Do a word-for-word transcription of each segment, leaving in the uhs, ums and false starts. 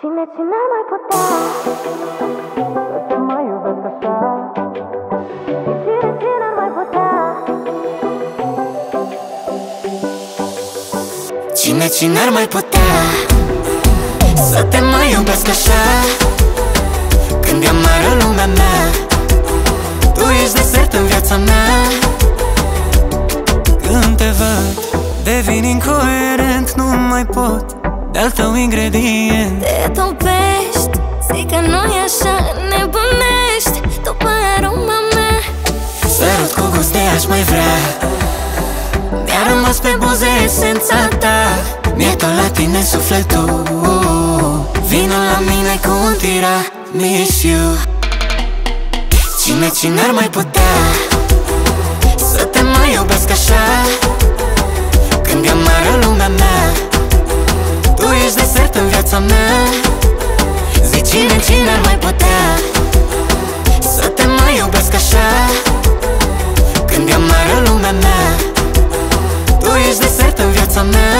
Cine, cine ar mai putea să te mai iubesc așa? Cine, cine ar mai putea? Cine, cine ar mai putea să te mai iubesc așa? Când e amară lumea mea, tu ești desert în viața mea. Când te văd, devin incoerent, nu mai pot de-al tău ingredient. Te topești, zic că nu-i așa, nebunești după aroma mea. Sărut cu gust de aș mai vrea, mi-a rămas pe buze esența ta. Mi-e tot la tine sufletul, vino la mine cu un tira, miss you. Cine, cine ar mai putea să te mai iubesc așa? Când e amară lumea mea, tu ești desert în viața mea. Zi cine, cine ar mai putea să te mai iubesc așa? Când e amară lumea mea, tu ești desert în viața mea.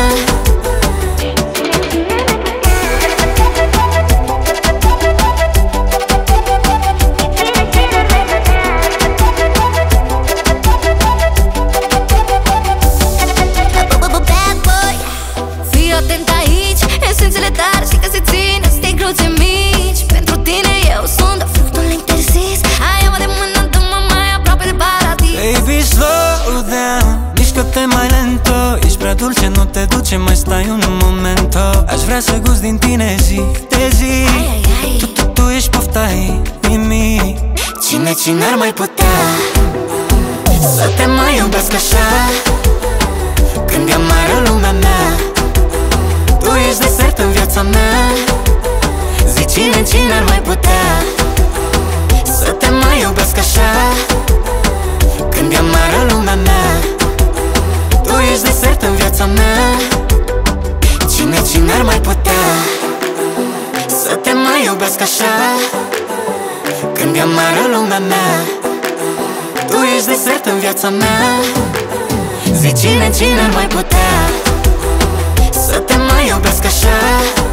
Atent aici, esențele tari și că se ține, stai cruțe mici. Pentru tine eu sunt fructul interzis. Hai-mă de mână, dă-mă mai aproape de paradis. Baby, slow down, mișcă-te mai lento. Ești prea dulce, nu te duce, mai stai un momento. Aș vrea să gust din tine zi de zi. Tu, tu, tu ești pofta inimii. Cine, cine ar mai putea să te mai iubesc așa? Când e amară lumea mea, tu ești desert în viața mea. Zi cine, cine ar mai putea să te mai iubesc așa? Când e amară lumea mea, tu ești desert în viața mea. Cine, cine ar mai putea să te mai iubesc așa? Când e amară lumea mea, tu ești desert în viața mea. Zi cine, cine ar mai putea să te mai iubesc așa?